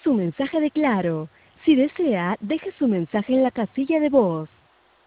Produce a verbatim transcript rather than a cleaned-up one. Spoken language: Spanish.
su mensaje de Claro. Si desea, deje su mensaje en la casilla de voz.